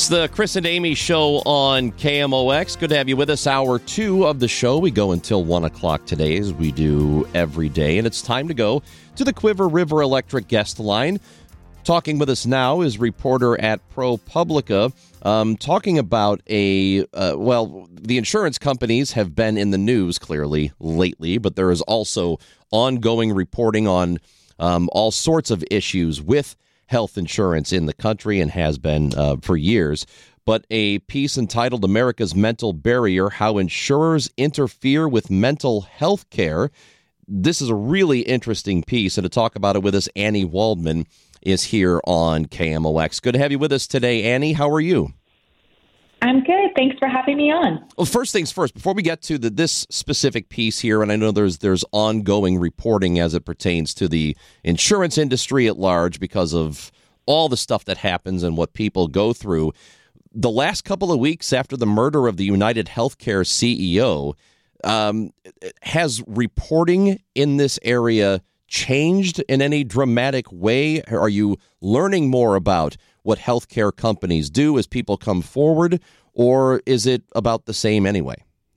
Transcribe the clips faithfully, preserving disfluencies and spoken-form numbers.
It's the Chris and Amy Show on K M O X. Good to have you with us. Hour two of the show. We go until one o'clock today, as we do every day. And it's time to go to the Quiver River Electric guest line. Talking with us now is reporter at ProPublica, um, talking about a, uh, well, the insurance companies have been in the news, clearly, lately. But there is also ongoing reporting on um, all sorts of issues with health insurance in the country, and has been uh, for years. But a piece entitled America's Mental Barrier, How Insurers Interfere with Mental Health Care. This is a really interesting piece, and to talk about it with us, Annie Waldman is here on K M O X. Good to have you with us today, Annie. How are you? I'm good. Thanks for having me on. Well, first things first, before we get to the, this specific piece here, and I know there's there's ongoing reporting as it pertains to the insurance industry at large because of all the stuff that happens and what people go through. The last couple of weeks after the murder of the United Healthcare C E O, um, has reporting in this area changed in any dramatic way? Are you learning more about what healthcare companies do as people come forward, or is it about the same anyway?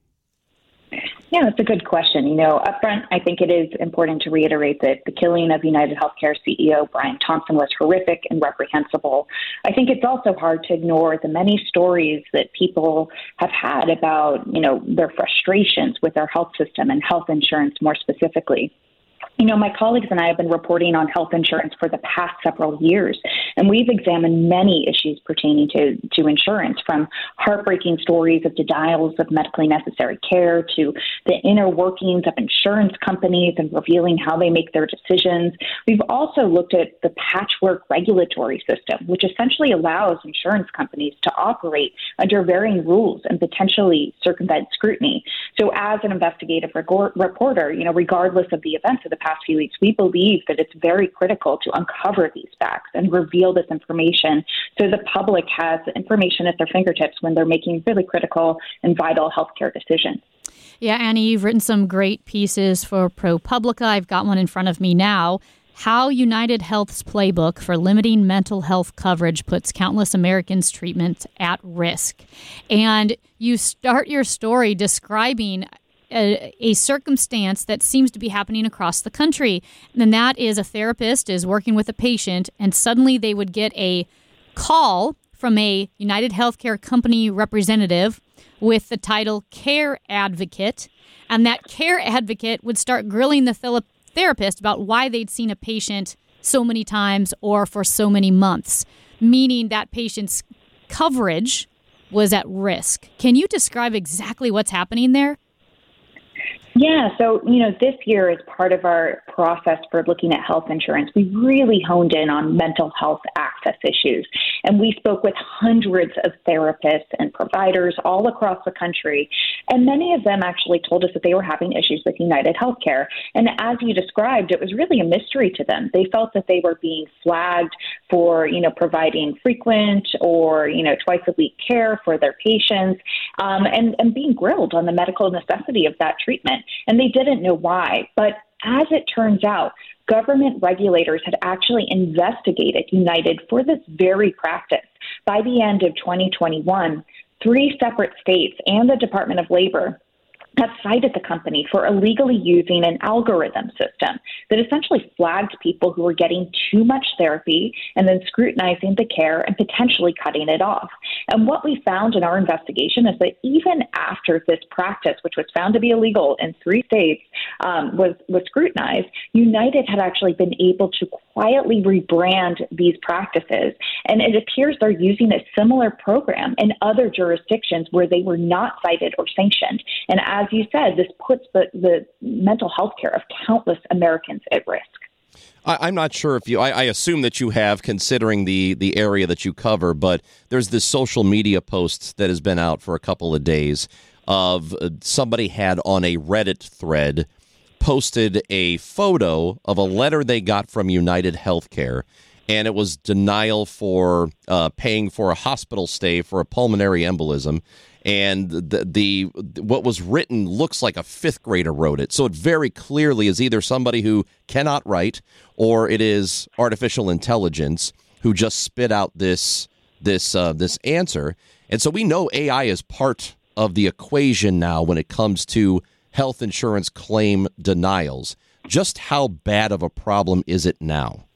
Yeah, that's a good question. You know, up front, I think it is important to reiterate that the killing of United Healthcare C E O Brian Thompson was horrific and reprehensible. I think it's also hard to ignore the many stories that people have had about, you know, their frustrations with our health system and health insurance more specifically. You know, my colleagues and I have been reporting on health insurance for the past several years, and we've examined many issues pertaining to, to insurance, from heartbreaking stories of denials of medically necessary care to the inner workings of insurance companies and revealing how they make their decisions. We've also looked at the patchwork regulatory system, which essentially allows insurance companies to operate under varying rules and potentially circumvent scrutiny. So as an investigative reg- reporter, you know, regardless of the events of the past few weeks, we believe that it's very critical to uncover these facts and reveal this information so the public has information at their fingertips when they're making really critical and vital healthcare decisions. Yeah, Annie, you've written some great pieces for ProPublica. I've got one in front of me now. How United Health's playbook for limiting mental health coverage puts countless Americans' treatment at risk. And you start your story describing A, a circumstance that seems to be happening across the country. And that is a therapist is working with a patient, and suddenly they would get a call from a United Healthcare company representative with the title Care Advocate. And that care advocate would start grilling the thel- therapist about why they'd seen a patient so many times or for so many months, meaning that patient's coverage was at risk. Can you describe exactly what's happening there? Yeah, so, you know, this year, as part of our process for looking at health insurance, we really honed in on mental health access issues. And we spoke with hundreds of therapists and providers all across the country. And many of them actually told us that they were having issues with United Healthcare. And as you described, it was really a mystery to them. They felt that they were being flagged for, you know, providing frequent or, you know, twice a week care for their patients, um, and, and being grilled on the medical necessity of that treatment. And they didn't know why. But as it turns out, government regulators had actually investigated United for this very practice. By the end of twenty twenty-one, three separate states and the Department of Labor have cited the company for illegally using an algorithm system that essentially flagged people who were getting too much therapy and then scrutinizing the care and potentially cutting it off. And what we found in our investigation is that even after this practice, which was found to be illegal in three states, um, was, was scrutinized, United had actually been able to quietly rebrand these practices. And it appears they're using a similar program in other jurisdictions where they were not cited or sanctioned. And as you said, this puts the, the mental health care of countless Americans at risk. I, I'm not sure if you, I, I assume that you have, considering the, the area that you cover, but there's this social media post that has been out for a couple of days of uh, somebody had on a Reddit thread posted a photo of a letter they got from United Healthcare, and it was denial for uh, paying for a hospital stay for a pulmonary embolism. And the, the what was written looks like a fifth grader wrote it. So it very clearly is either somebody who cannot write, or it is artificial intelligence who just spit out this this uh, this answer. And so we know A I is part of the equation now when it comes to health insurance claim denials. Just how bad of a problem is it now?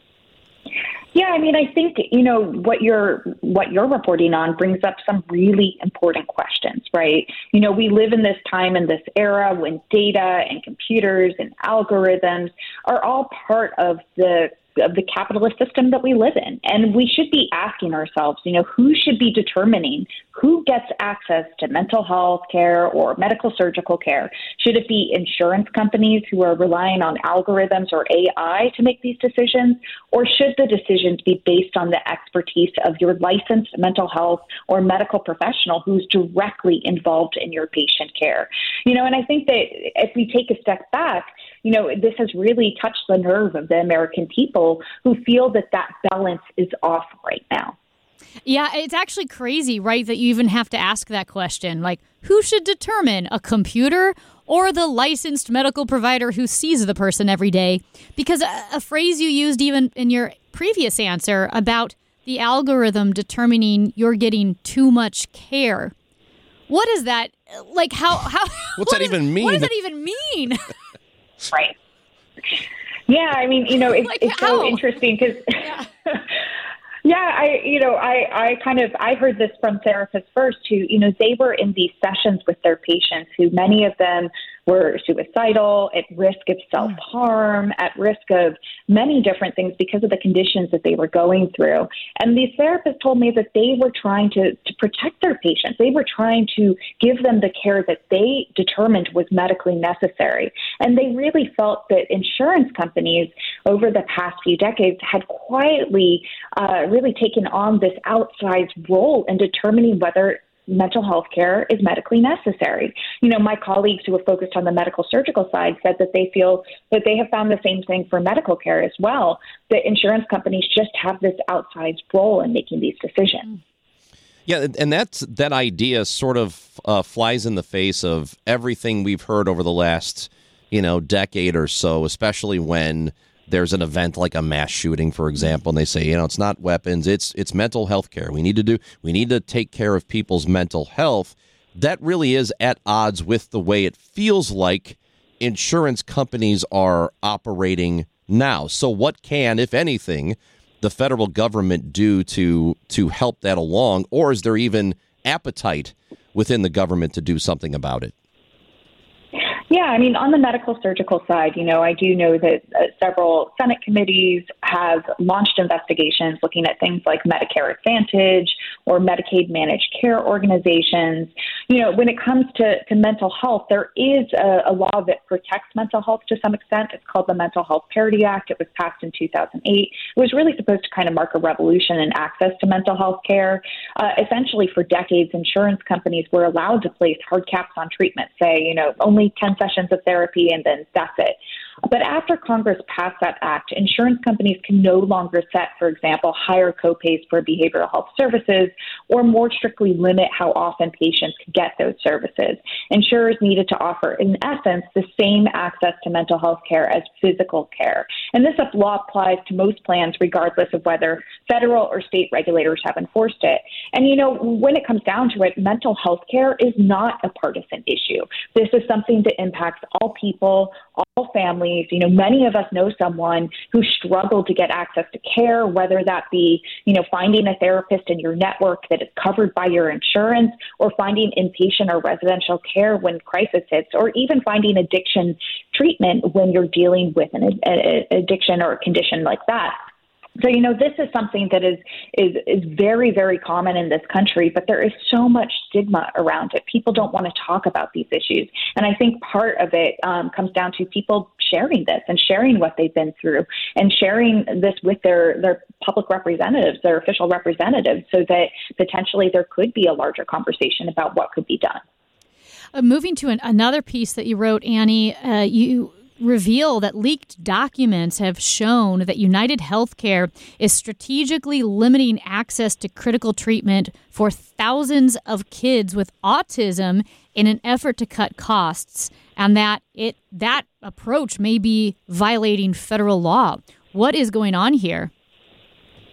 Yeah, I mean, I think, you know, what you're what you're reporting on brings up some really important questions, right? You know, we live in this time in this era when data and computers and algorithms are all part of the of the capitalist system that we live in. And we should be asking ourselves, you know, who should be determining who gets access to mental health care or medical surgical care? Should it be insurance companies who are relying on algorithms or A I to make these decisions? Or should the decisions be based on the expertise of your licensed mental health or medical professional who's directly involved in your patient care? You know, and I think that if we take a step back, you know, this has really touched the nerve of the American people who feel that that balance is off right now. Yeah, it's actually crazy, right, that you even have to ask that question. Like, who should determine, a computer or the licensed medical provider who sees the person every day? Because a, a phrase you used even in your previous answer about the algorithm determining you're getting too much care. What is that? Like, how? how What's what that is, even mean? What does that even mean? Right. Yeah, I mean, you know, it's, like, it's so interesting because, yeah. yeah, I, you know, I, I kind of, I heard this from therapists first who, you know, they were in these sessions with their patients who many of them were suicidal, at risk of self-harm, at risk of many different things because of the conditions that they were going through. And these therapists told me that they were trying to, to protect their patients. They were trying to give them the care that they determined was medically necessary. And they really felt that insurance companies over the past few decades had quietly uh, really taken on this outsized role in determining whether mental health care is medically necessary. You know, my colleagues who are focused on the medical surgical side said that they feel that they have found the same thing for medical care as well, that insurance companies just have this outsized role in making these decisions. Yeah, and that's that idea sort of uh, flies in the face of everything we've heard over the last, you know, decade or so, especially when there's an event like a mass shooting, for example, and they say, you know, it's not weapons, it's it's mental health care. We need to do, we need to take care of people's mental health. That really is at odds with the way it feels like insurance companies are operating now. So what can, if anything, the federal government do to to help that along? Or is there even appetite within the government to do something about it? Yeah, I mean, on the medical surgical side, you know, I do know that uh, several Senate committees have launched investigations looking at things like Medicare Advantage or Medicaid managed care organizations. You know, when it comes to, to mental health, there is a, a law that protects mental health to some extent. It's called the Mental Health Parity Act. It was passed in two thousand eight. It was really supposed to kind of mark a revolution in access to mental health care. Uh, essentially, for decades, insurance companies were allowed to place hard caps on treatment, say, you know, only ten sessions of therapy and then that's it. But after Congress passed that act, insurance companies can no longer set, for example, higher copays for behavioral health services or more strictly limit how often patients can get those services. Insurers needed to offer, in essence, the same access to mental health care as physical care. And this law applies to most plans regardless of whether federal or state regulators have enforced it. And, you know, when it comes down to it, mental health care is not a partisan issue. This is something that impacts all people, all families. You know, many of us know someone who struggled to get access to care, whether that be, you know, finding a therapist in your network that is covered by your insurance, or finding inpatient or residential care when crisis hits, or even finding addiction treatment when you're dealing with an a, a addiction or a condition like that. So, you know, this is something that is, is is very, very common in this country, but there is so much stigma around it. People don't want to talk about these issues. And I think part of it um, comes down to people sharing this and sharing what they've been through and sharing this with their, their public representatives, their official representatives, so that potentially there could be a larger conversation about what could be done. Uh, moving to an, another piece that you wrote, Annie, uh, you reveal that leaked documents have shown that United Healthcare is strategically limiting access to critical treatment for thousands of kids with autism in an effort to cut costs, and that it that approach may be violating federal law. What is going on here?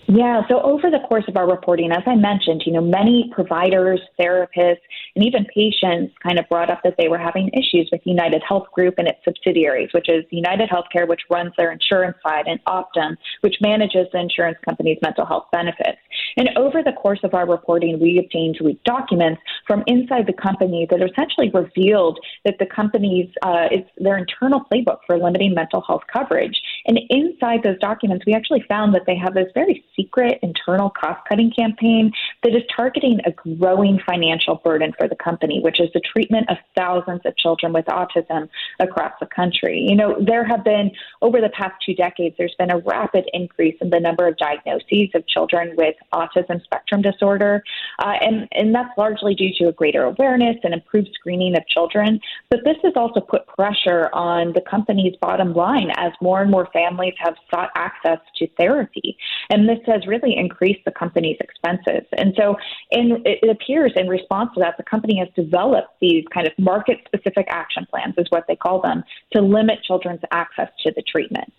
Yeah, so over the course of our reporting, as I mentioned, you know, many providers, therapists, and even patients kind of brought up that they were having issues with United Health Group and its subsidiaries, which is United Healthcare, which runs their insurance side, and Optum, which manages the insurance company's mental health benefits. And over the course of our reporting, we obtained leaked documents from inside the company that essentially revealed that the company's, uh, it's their internal playbook for limiting mental health coverage. And inside those documents, we actually found that they have this very secret internal cost-cutting campaign that is targeting a growing financial burden for the company, which is the treatment of thousands of children with autism across the country. You know, there have been, over the past two decades, there's been a rapid increase in the number of diagnoses of children with autism spectrum disorder, uh, and, and that's largely due to a greater awareness and improved screening of children. But this has also put pressure on the company's bottom line as more and more families have sought access to therapy. And this has really increased the company's expenses. And so in, it appears in response to that, the company has developed these kind of market-specific action plans, is what they call them, to limit children's access to the treatment.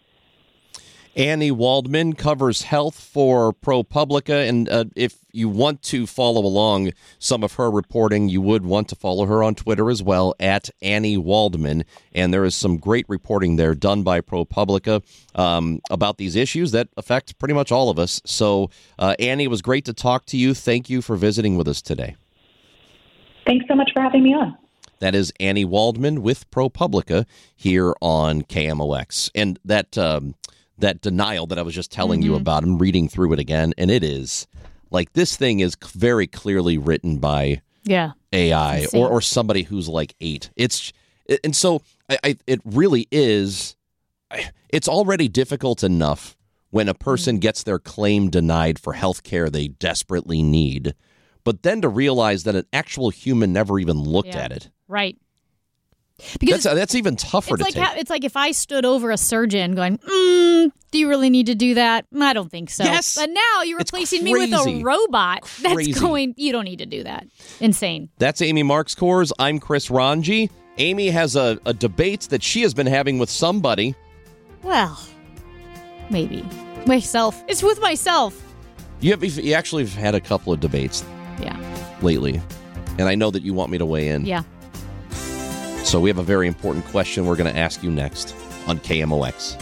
Annie Waldman covers health for ProPublica, and uh, if you want to follow along some of her reporting, you would want to follow her on Twitter as well, at Annie Waldman, and there is some great reporting there done by ProPublica um, about these issues that affect pretty much all of us. So, uh, Annie, it was great to talk to you. Thank you for visiting with us today. Thanks so much for having me on. That is Annie Waldman with ProPublica here on K M O X. And that... Um, that denial that I was just telling mm-hmm. you about. I'm reading through it again, and it is like this thing is very clearly written by yeah. A I or, or somebody who's like eight. It's and so I, I it really is. It's already difficult enough when a person mm-hmm. gets their claim denied for health care they desperately need, but then to realize that an actual human never even looked yeah. at it. Right. Because that's, that's even tougher it's to like take. How, it's like if I stood over a surgeon going, mm, do you really need to do that? I don't think so. Yes. But now you're replacing me with a robot Crazy. that's going, you don't need to do that. Insane. That's Amy Marxkors. I'm Chris Ranji. Amy has a, a debate that she has been having with somebody. Well, maybe. Myself. It's with myself. You, have, you actually have had a couple of debates yeah. lately, and I know that you want me to weigh in. Yeah. So we have a very important question we're going to ask you next on K M O X.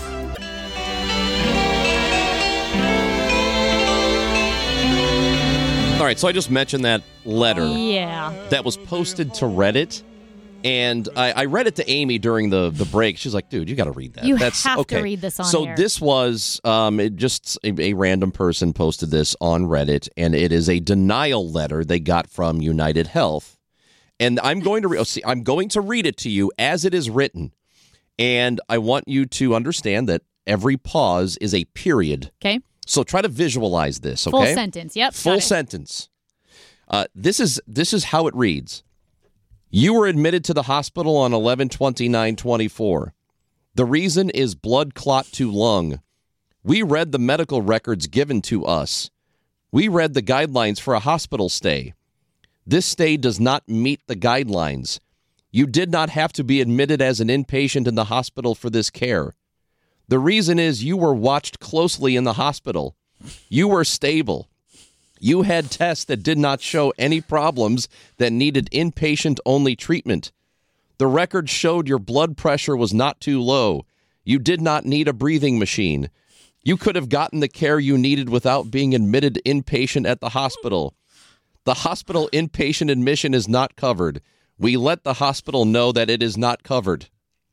All right, so I just mentioned that letter yeah. that was posted to Reddit, and I, I read it to Amy during the, the break. She's like, dude, you got to read that. You That's, have okay. to read this on so air. this was um, it just a, a random person posted this on Reddit, and it is a denial letter they got from United Health. And I'm going to re- see, I'm going to read it to you as it is written, and I want you to understand that every pause is a period. Okay. So try to visualize this. Okay. Full sentence. Yep. Full sentence. Uh, this is this is how it reads. You were admitted to the hospital on eleven twenty-nine twenty-four. The reason is blood clot to lung. We read the medical records given to us. We read the guidelines for a hospital stay. This stay does not meet the guidelines. You did not have to be admitted as an inpatient in the hospital for this care. The reason is you were watched closely in the hospital. You were stable. You had tests that did not show any problems that needed inpatient-only treatment. The record showed your blood pressure was not too low. You did not need a breathing machine. You could have gotten the care you needed without being admitted inpatient at the hospital. The hospital inpatient admission is not covered. We let the hospital know that it is not covered.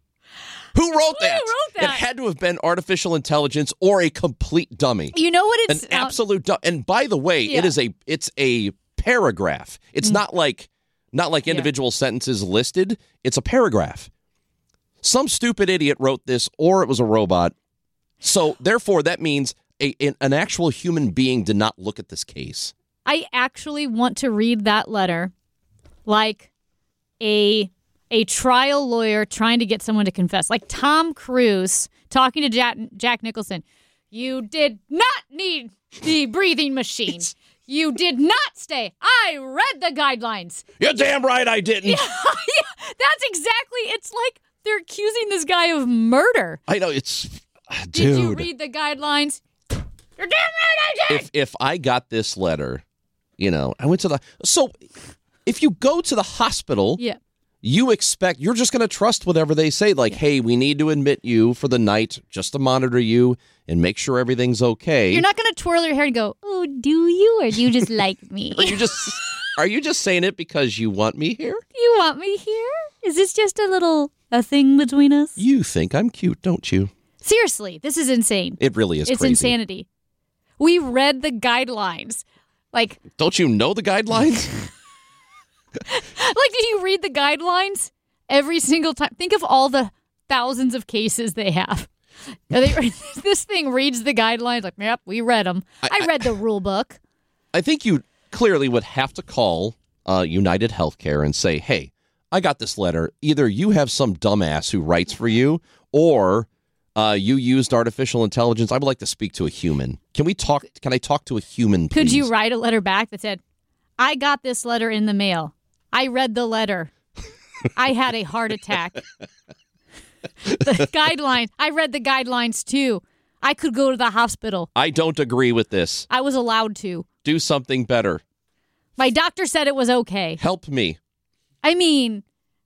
Who wrote that? Who wrote that? It had to have been artificial intelligence or a complete dummy. You know what it's an absolute dummy. And by the way, yeah. it is a it's a paragraph. It's mm. not like not like individual yeah. sentences listed. It's a paragraph. Some stupid idiot wrote this, or it was a robot. So therefore, that means a, an actual human being did not look at this case. I actually want to read that letter like a a trial lawyer trying to get someone to confess. Like Tom Cruise talking to Jack, Jack Nicholson. You did not need the breathing machine. You did not stay. I read the guidelines. You're damn right I didn't. Yeah, yeah, that's exactly, it's like they're accusing this guy of murder. I know, it's, uh, dude. Did you read the guidelines? You're damn right I if if I got this letter, you know, I went to the so if you go to the hospital, yeah. you expect you're just going to trust whatever they say. Like, hey, we need to admit you for the night just to monitor you and make sure everything's okay. You're not going to twirl your hair and go, "Oh, do you, or do you just like me?" Are you just are you just saying it because you want me here? You want me here? Is this just a little a thing between us? You think I'm cute, don't you? Seriously, this is insane. It really is it's crazy. insanity. We read the guidelines. Like, don't you know the guidelines? like, did you read the guidelines every single time? Think of all the thousands of cases they have. They, this thing reads the guidelines like, yep, we read them. I, I read the rule book. I think you clearly would have to call uh, United Healthcare and say, hey, I got this letter. Either you have some dumbass who writes for you, or uh, you used artificial intelligence. I would like to speak to a human. Can we talk? Can I talk to a human, please? Could you write a letter back that said, I got this letter in the mail. I read the letter. I had a heart attack. The guidelines. I read the guidelines, too. I could go to the hospital. I don't agree with this. I was allowed to. Do something better. My doctor said it was okay. Help me. I mean,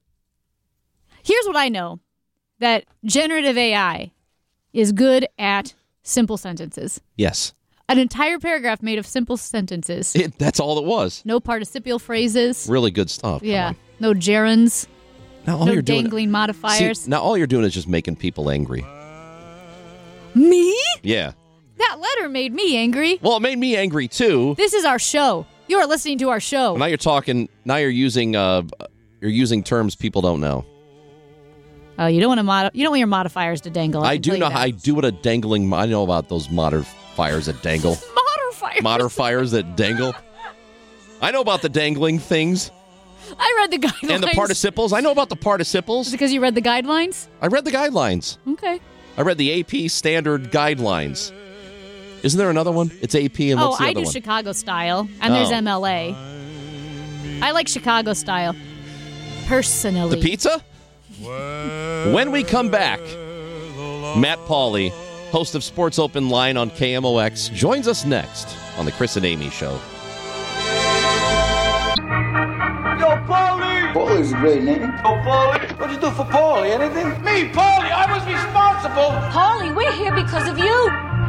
here's what I know. That generative A I is good at simple sentences. Yes. An entire paragraph made of simple sentences. It, that's all it was. No participial phrases. Really good stuff. Yeah. No gerunds. Now all no you're doing, dangling modifiers. See, now all you're doing is just making people angry. Me? Yeah. That letter made me angry. Well, it made me angry, too. This is our show. You are listening to our show. Now you're talking, now you're using, uh, you're using terms people don't know. Oh, you don't want to mod- you don't want your modifiers to dangle. I, I do know. I do what a dangling. I know about those modifiers that dangle. Modifiers. Modifiers that dangle. I know about the dangling things. I read the guidelines. And the participles. I know about the participles. Is it because you read the guidelines? I read the guidelines. Okay. I read the A P standard guidelines. Isn't there another one? It's A P and oh, what's the I other do one? Chicago style, and there's Oh. M L A. I like Chicago style. Personally. The pizza? When we come back, Matt Pauley, host of Sports Open Line on K M O X, joins us next on the Chris and Amy Show. Yo, Paulie! Paulie's a great name. Yo, Paulie! What'd you do for Paulie? Anything? Me, Paulie! I was responsible! Paulie, we're here because of you!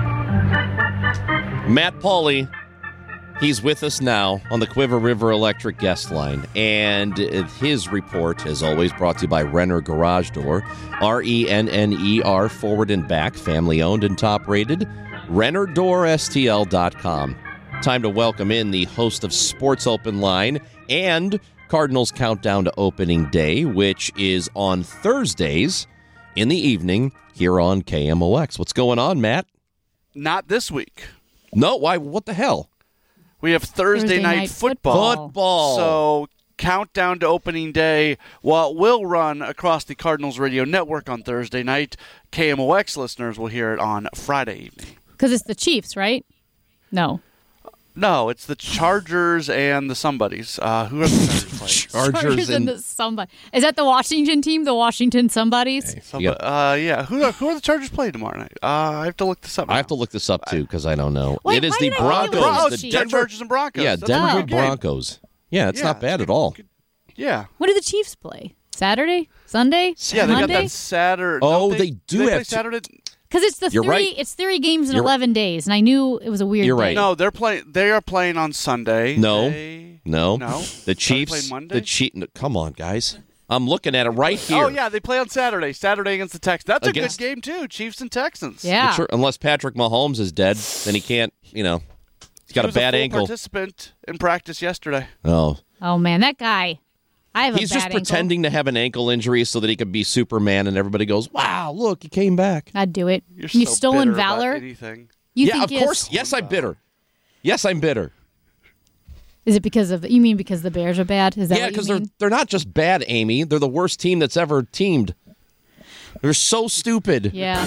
Matt Pauley, he's with us now on the Quiver River Electric guest line. And his report is always brought to you by Renner Garage Door. R E N N E R, forward and back, family owned and top rated. Renner Door S T L dot com. Time to welcome in the host of Sports Open Line and Cardinals Countdown to Opening Day, which is on Thursdays in the evening here on K M O X. What's going on, Matt? Not this week. No, why? What the hell? We have Thursday, Thursday night, night football. Football. So countdown to opening day. While it will run across the Cardinals radio network on Thursday night, K M O X listeners will hear it on Friday evening. Because it's the Chiefs, right? No. No, it's the Chargers and the somebodies. Uh, who are the Chargers playing? Chargers, Chargers and, and the somebody. Is that the Washington team? The Washington somebodies? Hey, Somebody, you got- uh, yeah. Who are, who are the Chargers playing tomorrow night? Uh, I have to look this up. I have to now. look this up too because I don't know. Wait, it is why the did I think it was Broncos. Oh, the Chiefs? Denver Chargers and Broncos. Yeah, That's a Denver good game. Broncos. Yeah, it's Yeah, not bad it's at good- all. good- Yeah. When do the Chiefs play? Saturday? Sunday? Yeah, they got Monday? that Saturday. Oh, no, they do they play have to- Saturday. Because it's the You're three. right. It's three games in You're- eleven days, and I knew it was a weird. You're day. right. No, they're playing. They are playing on Sunday. No. They- No, No. the Are they Chiefs. playing Monday? The Chief. No, come on, guys. I'm looking at it right here. Oh yeah, they play on Saturday. Saturday against the Texans. That's Against- a good game too. Chiefs and Texans. Yeah. Sure, unless Patrick Mahomes is dead, then he can't. You know, he's got he a was bad a full ankle. Participant in practice yesterday. Oh, Oh man, that guy. I have. he's a bad just ankle. pretending to have an ankle injury so that he could be Superman, and everybody goes, "Wow, look, he came back." I'd do it. You're you so stolen bitter about valor. anything. You yeah, think of he has- course. Yes, I'm bitter. Yes, I'm bitter. Is it because of? You mean because the Bears are bad? Is that Yeah, what you because they're mean? they're not just bad, Amy. They're the worst team that's ever teamed. They're so stupid. Yeah.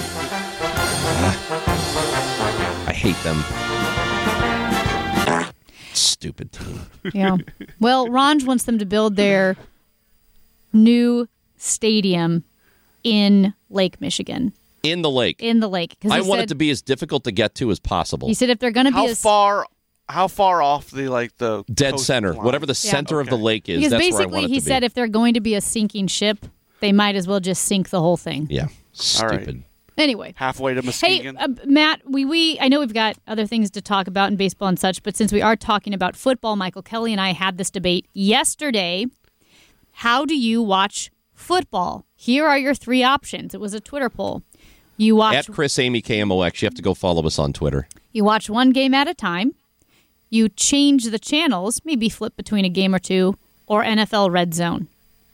I hate them. Stupid team. Yeah. Well, Ron wants them to build their new stadium in Lake Michigan. In the lake. In the lake. I want said, it to be as difficult to get to as possible. He said if they're going to be how as far, how far off the like the dead coast center, line? whatever the center Okay. of the lake is. because That's basically where I want it he to said be. if they're going to be a sinking ship, they might as well just sink the whole thing. Yeah, All right. stupid. Anyway. halfway to Hey, Muskegon. uh, Matt, we, we I know we've got other things to talk about in baseball and such, but since we are talking about football, Michael Kelly and I had this debate yesterday. How do you watch football? Here are your three options. It was a Twitter poll. You watch At Chris Amy K M O X, you have to go follow us on Twitter. You watch one game at a time. You change the channels, maybe flip between a game or two, or N F L Red Zone.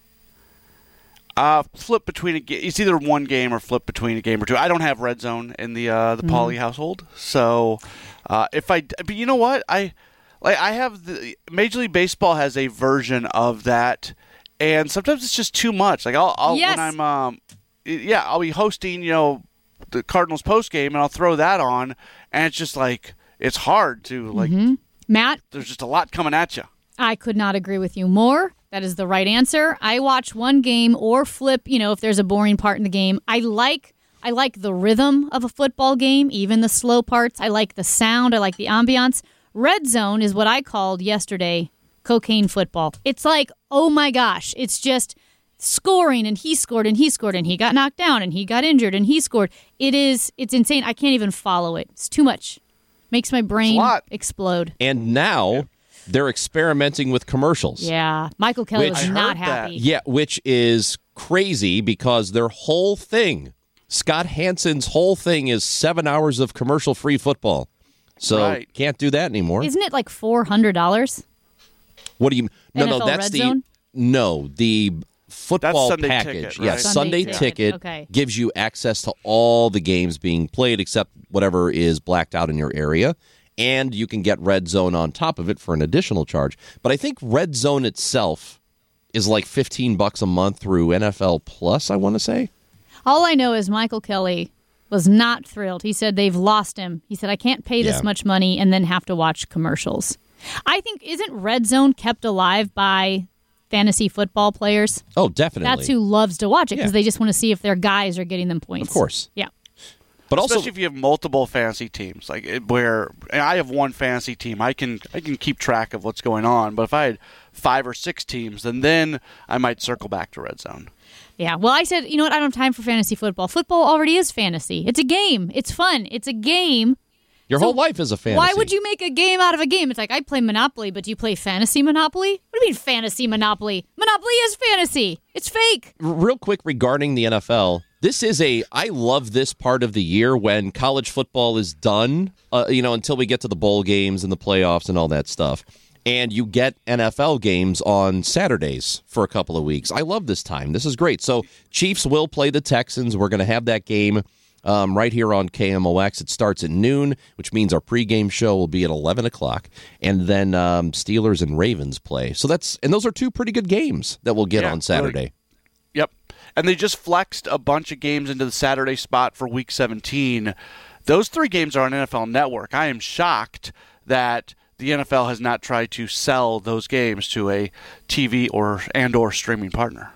Uh, flip between a ga- it's either one game or flip between a game or two. I don't have red zone in the uh, the Mm-hmm. Pauly household, so uh, if I but you know what I like I have the Major League Baseball has a version of that, and sometimes it's just too much. Like I'll, I'll Yes. when I'm um yeah I'll be hosting you know the Cardinals post game and I'll throw that on, and it's just like it's hard to like Matt, there's just a lot coming at you. I could not agree with you more. That is the right answer. I watch one game or flip, you know, if there's a boring part in the game. I like I like the rhythm of a football game, even the slow parts. I like the sound. I like the ambiance. Red Zone is what I called yesterday cocaine football. It's like, oh my gosh, it's just scoring and he scored and he scored and he got knocked down and he got injured and he scored. It is, it's insane. I can't even follow it. It's too much. Makes my brain lot. explode. And now they're experimenting with commercials. Yeah. Michael Kelly Which- was I not heard that. happy. Yeah, which is crazy because their whole thing, Scott Hansen's whole thing is seven hours of commercial-free football. So Right. can't do that anymore. Isn't it like four hundred dollars? What do you? No, N F L no, that's Red the Zone? no the football Sunday package. ticket, Yeah, right? Sunday, Sunday ticket, ticket, okay. gives you access to all the games being played except whatever is blacked out in your area. And you can get Red Zone on top of it for an additional charge. But I think Red Zone itself is like fifteen bucks a month through N F L Plus, I want to say. All I know is Michael Kelly was not thrilled. He said they've lost him. He said, I can't pay this Yeah. much money and then have to watch commercials. I think, isn't Red Zone kept alive by fantasy football players? Oh, definitely. That's who loves to watch it because Yeah. they just want to see if their guys are getting them points. Of course. Yeah. But also, Especially if you have multiple fantasy teams, like it- where and I have one fantasy team, I can I can keep track of what's going on. But if I had five or six teams, then then I might circle back to Red Zone. Yeah. Well, I said, you know what? I don't have time for fantasy football. Football already is fantasy. It's a game. It's fun. It's a game. your So whole life is a fantasy. Why would you make a game out of a game? It's like, I play Monopoly, but do you play fantasy Monopoly? What do you mean fantasy Monopoly? Monopoly is fantasy. It's fake. R- Real quick regarding the N F L, this is a, I love this part of the year when college football is done, uh, you know, until we get to the bowl games and the playoffs and all that stuff. And you get N F L games on Saturdays for a couple of weeks. I love this time. This is great. So Chiefs will play the Texans. We're going to have that game um, right here on K M O X. It starts at noon, which means our pregame show will be at eleven o'clock. And then um, Steelers and Ravens play. So that's, and those are two pretty good games that we'll get Yeah, on Saturday. Yep. And they just flexed a bunch of games into the Saturday spot for Week seventeen. Those three games are on N F L Network. I am shocked that the N F L has not tried to sell those games to a T V or and or streaming partner.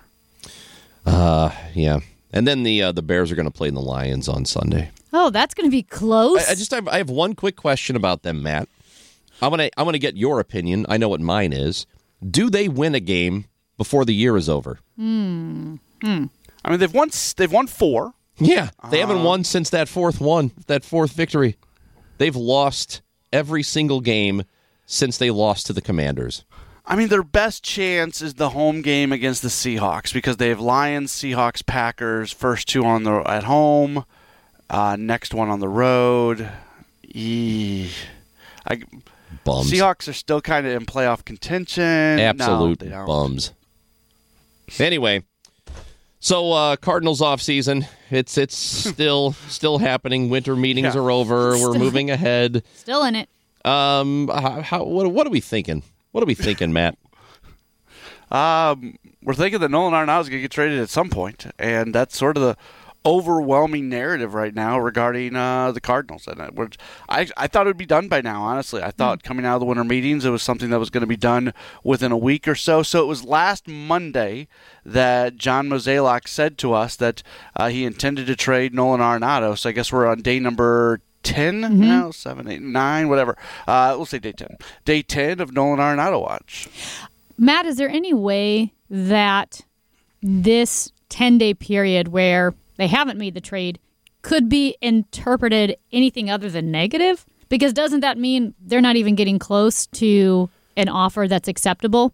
Uh, yeah. And then the uh, the Bears are going to play the Lions on Sunday. Oh, that's going to be close. I, I just have, I have one quick question about them, Matt. I'm gonna I'm gonna get your opinion. I know what mine is. Do they win a game before the year is over? Hmm. I mean, they've won they've won four. Yeah, they haven't won since that fourth one, that fourth victory. They've lost every single game since they lost to the Commanders. I mean, their best chance is the home game against the Seahawks because they have Lions, Seahawks, Packers. First two on the at home, uh, next one on the road. Eee. I, Bums. Seahawks are still kind of in playoff contention. Absolute No, they don't. bums. Anyway, so uh, Cardinals off season. It's it's still still happening. Winter meetings Yeah. are over. We're Still- moving ahead. Still in it. Um, how, how what what are we thinking? What are we thinking, Matt? Um, we're thinking that Nolan Arenado is going to get traded at some point, and that's sort of the overwhelming narrative right now regarding uh, the Cardinals. And it, I, I thought it would be done by now, honestly. I thought mm-hmm. coming out of the winter meetings, it was something that was going to be done within a week or so. So it was last Monday that John Mozeliak said to us that uh, he intended to trade Nolan Arenado. So I guess we're on day number ten mm-hmm. now, seven, eight, nine, whatever. Uh, we'll say day ten. Day ten of Nolan Arenado watch. Matt, is there any way that this ten-day period where they haven't made the trade could be interpreted anything other than negative? Because doesn't that mean they're not even getting close to an offer that's acceptable?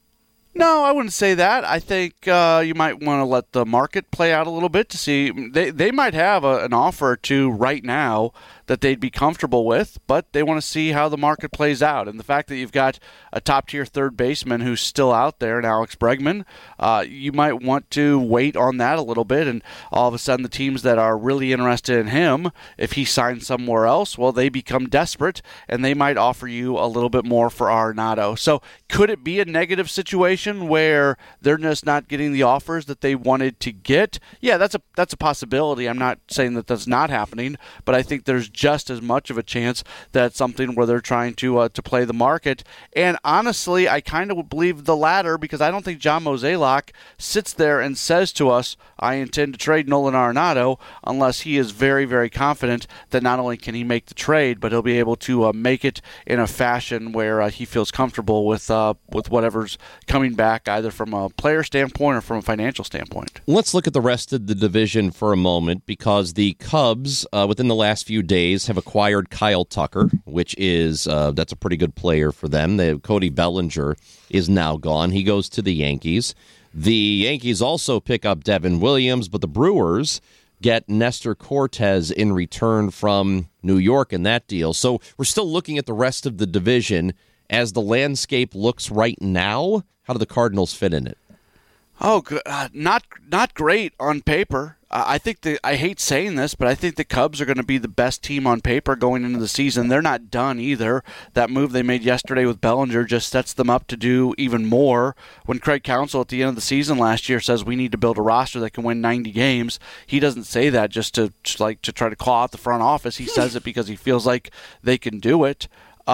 No, I wouldn't say that. I think uh, you might want to let the market play out a little bit to see. They they might have a, an offer or two right now that they'd be comfortable with, but they want to see how the market plays out. And the fact that you've got a top-tier third baseman who's still out there, and Alex Bregman, uh, you might want to wait on that a little bit, and all of a sudden the teams that are really interested in him, if he signs somewhere else, well, they become desperate, and they might offer you a little bit more for Arenado. So could it be a negative situation where they're just not getting the offers that they wanted to get? Yeah, that's a that's a possibility. I'm not saying that that's not happening, but I think there's just as much of a chance that it's something where they're trying to uh, to play the market. And honestly, I kind of believe the latter, because I don't think John Mozeliak sits there and says to us, I intend to trade Nolan Arenado, unless he is very, very confident that not only can he make the trade, but he'll be able to uh, make it in a fashion where uh, he feels comfortable with uh, with whatever's coming back, either from a player standpoint or from a financial standpoint. Let's look at the rest of the division for a moment, because the Cubs, uh, within the last few days, have acquired Kyle Tucker, which is uh, that's a pretty good player for them. They, Cody Bellinger is now gone. He goes to the Yankees. The Yankees also pick up Devin Williams, but the Brewers get Nestor Cortez in return from New York in that deal. So we're still looking at the rest of the division as the landscape looks right now. How do the Cardinals fit in it? Oh, uh, not not great on paper. Uh, I think the I hate saying this, but I think the Cubs are going to be the best team on paper going into the season. They're not done either. That move they made yesterday with Bellinger just sets them up to do even more. When Craig Counsell at the end of the season last year says we need to build a roster that can win ninety games, he doesn't say that just to like to try to claw out the front office. He says it because he feels like they can do it.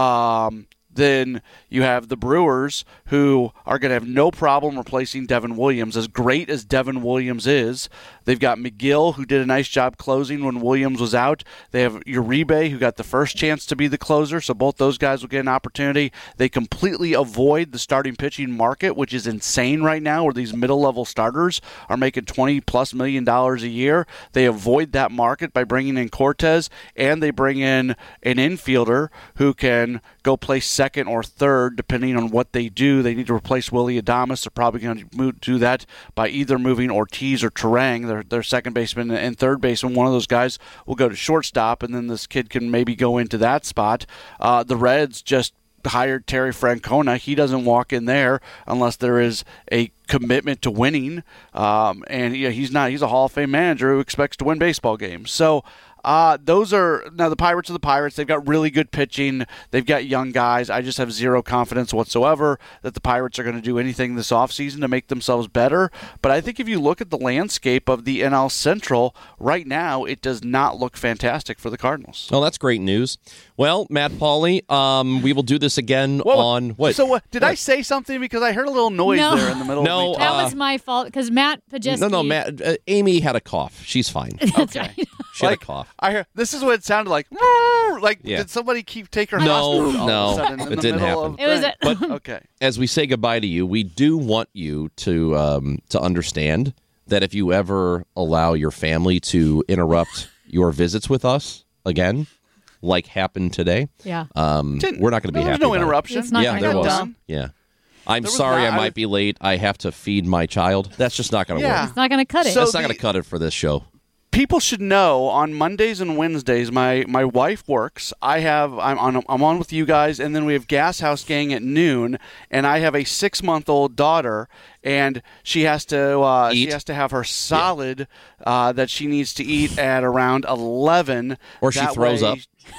Um, Then you have the Brewers, who are going to have no problem replacing Devin Williams. As great as Devin Williams is, they've got McGill, who did a nice job closing when Williams was out. They have Uribe, who got the first chance to be the closer, so both those guys will get an opportunity. They completely avoid the starting pitching market, which is insane right now, where these middle-level starters are making twenty-plus million dollars a year. They avoid that market by bringing in Cortez, and they bring in an infielder who can go play second or third, depending on what they do. They need to replace Willy Adames. They're probably going to do that by either moving Ortiz or Turang, their, their second baseman and third baseman. One of those guys will go to shortstop, and then this kid can maybe go into that spot. Uh, the Reds just hired Terry Francona. He doesn't walk in there unless there is a commitment to winning. Um, and yeah, he's not. He's a Hall of Fame manager who expects to win baseball games. So Uh, those are now the Pirates are the Pirates. They've got really good pitching. They've got young guys. I just have zero confidence whatsoever that the Pirates are going to do anything this offseason to make themselves better. But I think if you look at the landscape of the N L Central right now, it does not look fantastic for the Cardinals. Oh, that's great news. Well, Matt Pauley, um, we will do this again Whoa, on what? So uh, did what? I say something because I heard a little noise no. there in the middle? No, of that uh, was my fault because Matt Pajeski. No, no, Matt. Uh, Amy had a cough. She's fine. That's Okay. right. She like, had a cough. I hear this is what it sounded like. Like Yeah. did somebody keep take her? No, hospital all no, of a sudden in it the didn't middle happen. Of It was thing? a- But okay. As we say goodbye to you, we do want you to um, to understand that if you ever allow your family to interrupt your visits with us again, like happened today, Yeah. um, Didn't- we're not going to be there was happy no about it. interruption. It's not Yeah, gonna there go was. well. Yeah. I'm There was sorry not- I I might was- be late. I have to feed my child. That's just not going to Yeah. work. It's not going to cut it. So- That's not the- going to cut it for this show. People should know on Mondays and Wednesdays, my, my wife works. I have I'm on I'm on with you guys, and then we have Gas House Gang at noon, and I have a six month old daughter, and she has to uh, she Eat. has to have her solid uh, that she needs to eat at around eleven, Or she That throws way- up.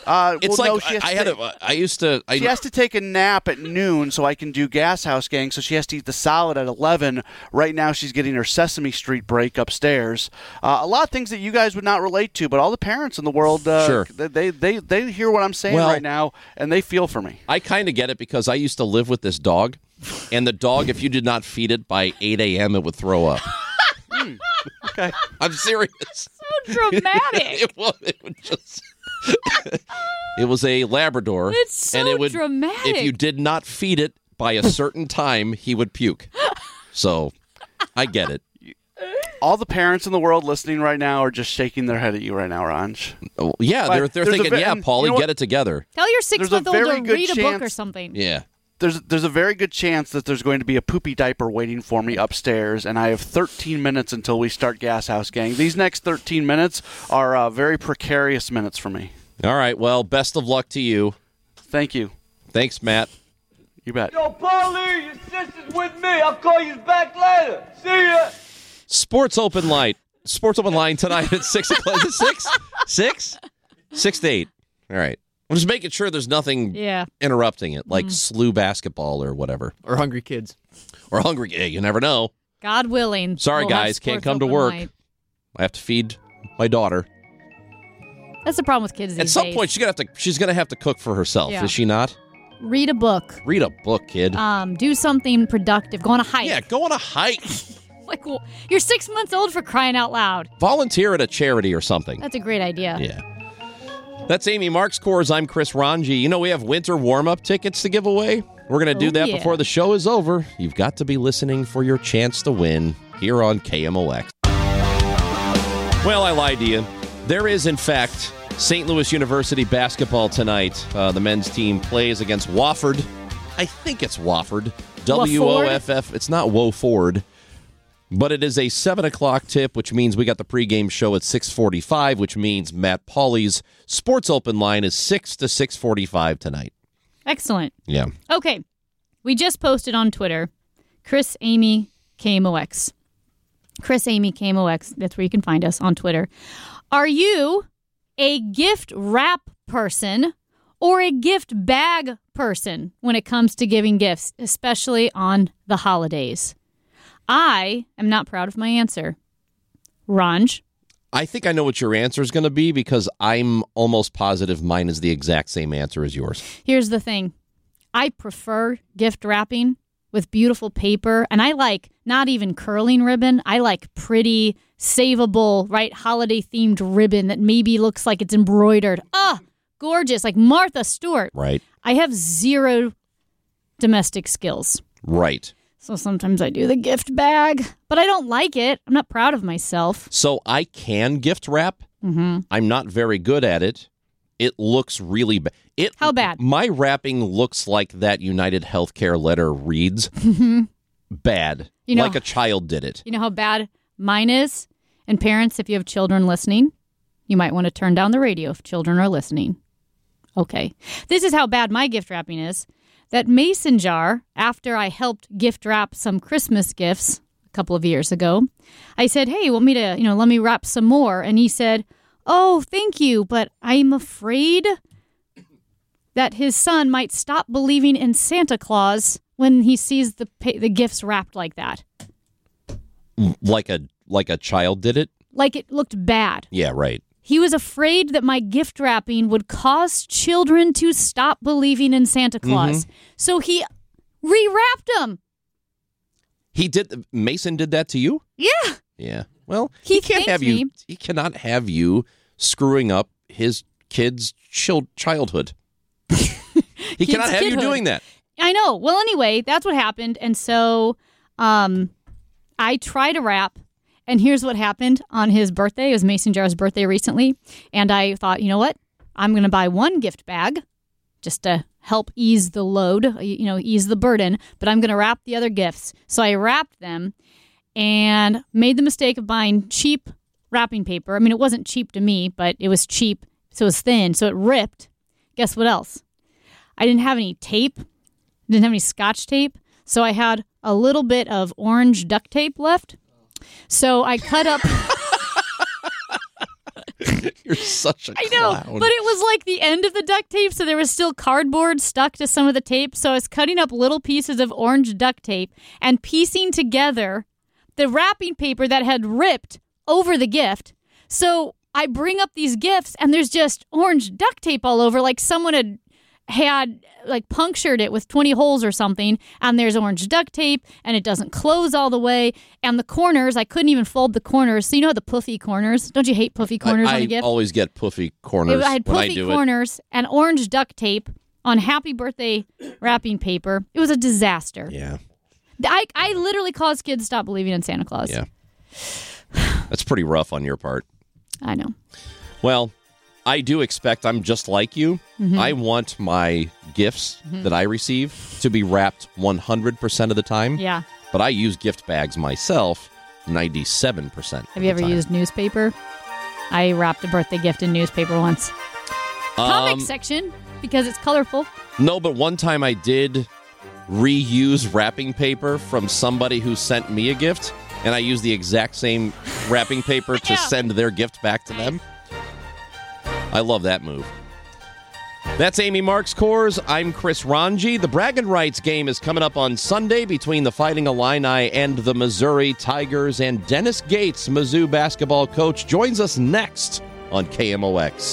Uh, It's well, like no, she has I, I to had. take- A, I used to. I, She has to take a nap at noon so I can do Gas House Gang, so she has to eat the salad at eleven. Right now she's getting her Sesame Street break upstairs. Uh, a lot of things that you guys would not relate to, but all the parents in the world, uh, Sure. they, they, they hear what I'm saying Well- right now, and they feel for me. I kind of get it because I used to live with this dog, and the dog, if you did not feed it by eight a.m., it would throw up. Mm, okay. I'm serious. So dramatic. it, was, it would just. It was a Labrador. It's so and it would, dramatic. If you did not feed it by a certain time, he would puke. So, I get it. All the parents in the world listening right now are just shaking their head at you right now, Ranj. Oh, yeah, But they're they're there's a thinking, ve- yeah, and Paulie, you know get what? it together. Tell your There's a six-month-old very to good read a book or chance- something. Yeah. There's there's a very good chance that there's going to be a poopy diaper waiting for me upstairs, and I have thirteen minutes until we start Gas House Gang. These next thirteen minutes are uh, very precarious minutes for me. All right, well, best of luck to you. Thank you. Thanks, Matt. You bet. Yo, Paulie, your sister's with me. I'll call you back later. See ya. Sports Open Line. Sports Open Line tonight at six o'clock. Is it six? Six? Six to eight. All right. I'm just making sure there's nothing Yeah. interrupting it, like S L U basketball or whatever. Or hungry kids. Or hungry. Yeah, you never know. God willing. Sorry, we'll have guys. Can't Sports come to Open work. Night. I have to feed my daughter. That's the problem with kids these At some days. point, she's gonna have to. She's gonna have to cook for herself. Yeah. Is she not? Read a book. Read a book, kid. Um, do something productive. Go on a hike. yeah, go on a hike. Like, well, you're six months old for crying out loud. Volunteer at a charity or something. That's a great idea. Yeah. That's Amy Marks Scores. I'm Chris Ranji. You know, we have winter warm-up tickets to give away. We're going to do Oh, that yeah. before the show is over. You've got to be listening for your chance to win here on K M O X. Well, I lied to you. There is, in fact, Saint Louis University basketball tonight. Uh, the men's team plays against Wofford. I think it's Wofford. W O F F. It's not Wofford. But it is a seven o'clock tip, which means we got the pregame show at six forty-five, which means Matt Pauley's Sports Open Line is six to six forty-five tonight. Excellent. Yeah. Okay. We just posted on Twitter, Chris Amy K M O X. Chris Amy K M O X. That's where you can find us on Twitter. Are you a gift wrap person or a gift bag person when it comes to giving gifts, especially on the holidays? I am not proud of my answer. Ranj? I think I know what your answer is going to be because I'm almost positive mine is the exact same answer as yours. Here's the thing. I prefer gift wrapping with beautiful paper, and I like not even curling ribbon. I like pretty, savable, right, holiday-themed ribbon that maybe looks like it's embroidered. Ah, gorgeous, like Martha Stewart. Right. I have zero domestic skills. Right. So sometimes I do the gift bag, but I don't like it. I'm not proud of myself. So I can gift wrap. Mm-hmm. I'm not very good at it. It looks really bad. It How bad? My wrapping looks like that United Healthcare letter reads. Bad. You know- like a child did it. You know how bad mine is? And parents, if you have children listening, you might want to turn down the radio if children are listening. Okay. This is how bad my gift wrapping is. That mason jar, after I helped gift wrap some Christmas gifts a couple of years ago, I said, hey, you want me to, you know, let me wrap some more? And he said, oh, thank you, but I'm afraid that his son might stop believing in Santa Claus when he sees the pa- the gifts wrapped like that. Like a like a child did it? Like it looked bad. Yeah, right. He was afraid that my gift wrapping would cause children to stop believing in Santa Claus. Mm-hmm. So he rewrapped them. He did Mason did that to you? Yeah. Yeah. Well, He he, can't thanked have you me. he cannot have you screwing up his kid's chil- childhood. He cannot have you kidhood. doing that. I know. Well, anyway, that's what happened. And so um, I tried to wrap. And here's what happened on his birthday. It was Mason Jar's birthday recently. And I thought, you know what? I'm going to buy one gift bag just to help ease the load, you know, ease the burden. But I'm going to wrap the other gifts. So I wrapped them and made the mistake of buying cheap wrapping paper. I mean, it wasn't cheap to me, but it was cheap. So it was thin. So it ripped. Guess what else? I didn't have any tape. Didn't have any Scotch tape. So I had a little bit of orange duct tape left. So I cut up You're such a I know, clown. but it was like the end of the duct tape, so there was still cardboard stuck to some of the tape. So I was cutting up little pieces of orange duct tape and piecing together the wrapping paper that had ripped over the gift. So I bring up these gifts, and there's just orange duct tape all over, like someone had had like punctured it with twenty holes or something, and there's orange duct tape, and it doesn't close all the way, and the corners, I couldn't even fold the corners. So you know the puffy corners? Don't you hate puffy corners I, on a I gift? always get puffy corners I had when I puffy do corners and orange duct tape on happy birthday wrapping paper. It was a disaster. it. Yeah. I, I literally caused kids to stop believing in Santa Claus. Yeah. That's pretty rough on your part. I know. Well, I do expect I'm just like you. Mm-hmm. I want my gifts Mm-hmm. that I receive to be wrapped one hundred percent of the time. Yeah. But I use gift bags myself ninety-seven percent. Have you ever time. used newspaper? I wrapped a birthday gift in newspaper once. Comic Um, section, because it's colorful. No, but one time I did reuse wrapping paper from somebody who sent me a gift, and I used the exact same wrapping paper to Yeah. send their gift back to them. I love that move. That's Amy Marks Coors. I'm Chris Ranji. The Bragging Rights game is coming up on Sunday between the Fighting Illini and the Missouri Tigers. And Dennis Gates, Mizzou basketball coach, joins us next on K M O X.